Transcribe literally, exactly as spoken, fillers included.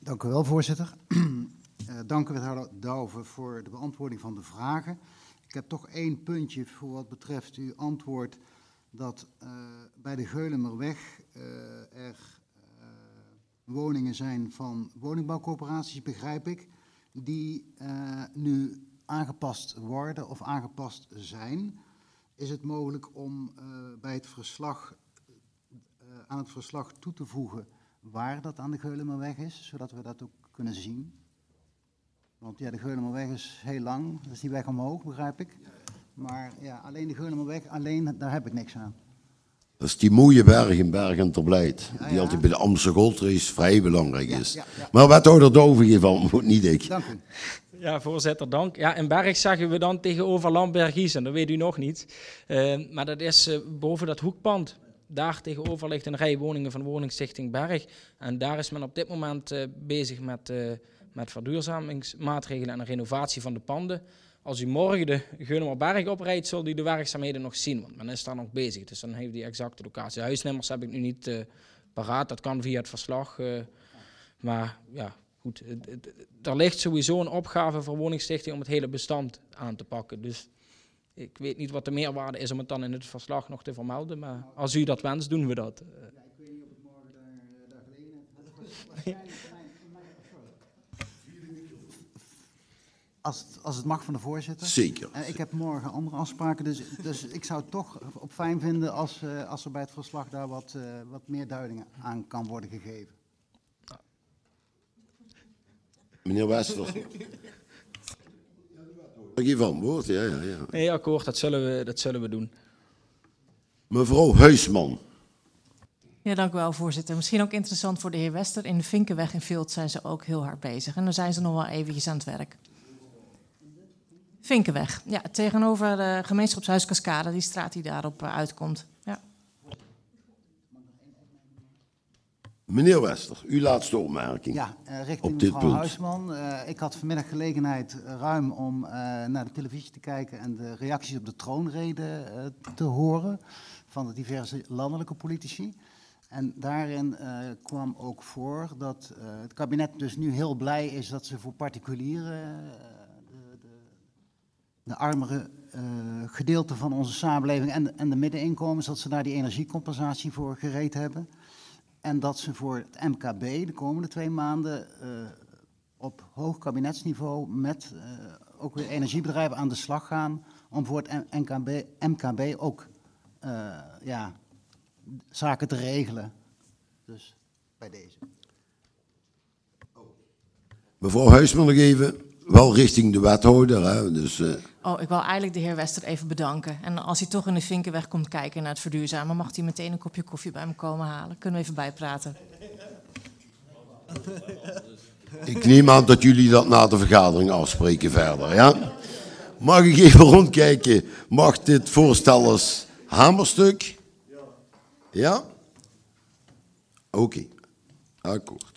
Dank u wel, voorzitter. uh, dank u, wethouder Douwe, voor de beantwoording van de vragen. Ik heb toch één puntje voor wat betreft uw antwoord dat uh, bij de Geulemerweg uh, er uh, woningen zijn van woningbouwcorporaties, begrijp ik, die uh, nu aangepast worden of aangepast zijn. Is het mogelijk om uh, bij het verslag, uh, aan het verslag toe te voegen waar dat aan de Geulemerweg is, zodat we dat ook kunnen zien? Want ja, de Geulemerweg is heel lang, dat is die weg omhoog, begrijp ik. Maar ja, alleen de Geulemerweg, alleen, daar heb ik niks aan. Dat is die mooie berg in Bergen ter Blijt, Ja, die ja. altijd bij de Amsterdam Goldrace vrij belangrijk is. Ja, ja, ja. Maar wethouder Douwe hiervan, niet ik. Dank u. Ja, voorzitter, dank. Ja, in Berg zeggen we dan tegenover Lambergies, en dat weet u nog niet. Uh, maar dat is uh, boven dat hoekpand. Daar tegenover ligt een rij woningen van Woningstichting Berg. En daar is men op dit moment uh, bezig met, uh, met verduurzamingsmaatregelen en een renovatie van de panden. Als u morgen de Geulemerberg oprijdt, zult u de werkzaamheden nog zien, want men is daar nog bezig. Dus dan heeft die exacte locatie. Huisnummers heb ik nu niet uh, paraat, dat kan via het verslag. Uh, maar ja, goed. Er ligt sowieso een opgave voor Woningstichting om het hele bestand aan te pakken. Dus ik weet niet wat de meerwaarde is om het dan in het verslag nog te vermelden, maar als u dat wenst, doen we dat. Ja, ik weet niet of ik morgen daar, daar gelegen heb. Als het, als het mag van de voorzitter. Zeker. Uh, ik heb morgen andere afspraken, dus, dus ik zou het toch op fijn vinden als, uh, als er bij het verslag daar wat, uh, wat meer duiding aan kan worden gegeven. Meneer Wester. Geef antwoord, ja, ja, ja. Nee, akkoord, dat zullen we, dat zullen we doen. Mevrouw Huisman. Ja, dank u wel, voorzitter. Misschien ook interessant voor de heer Wester. In de Vinkenweg in Vilt zijn ze ook heel hard bezig. En dan zijn ze nog wel eventjes aan het werk. Vinkenweg, ja, tegenover de gemeenschapshuis Cascade, die straat die daarop uh, uitkomt. Ja. Meneer Wester, uw laatste opmerking. Ja, uh, richting op dit mevrouw punt. Huisman. Uh, ik had vanmiddag gelegenheid uh, ruim om uh, naar de televisie te kijken en de reacties op de troonrede uh, te horen van de diverse landelijke politici. En daarin uh, kwam ook voor dat uh, het kabinet dus nu heel blij is dat ze voor particulieren uh, de, de, de armere uh, gedeelte van onze samenleving en de, en de middeninkomens, dat ze daar die energiecompensatie voor gereed hebben. En dat ze voor het M K B de komende twee maanden uh, op hoog kabinetsniveau met uh, ook weer energiebedrijven aan de slag gaan om voor het M K B, M K B ook uh, ja, zaken te regelen. Dus bij deze. Mevrouw Huisman nog even, wel richting de wethouder. Hè? Dus, uh... Oh, ik wil eigenlijk de heer Wester even bedanken. En als hij toch in de Vinkenweg komt kijken naar het verduurzamen, mag hij meteen een kopje koffie bij me komen halen. Kunnen we even bijpraten? Ik neem aan dat jullie dat na de vergadering afspreken verder, ja? Mag ik even rondkijken? Mag dit voorstel als hamerstuk? Ja? Oké, okay. Akkoord.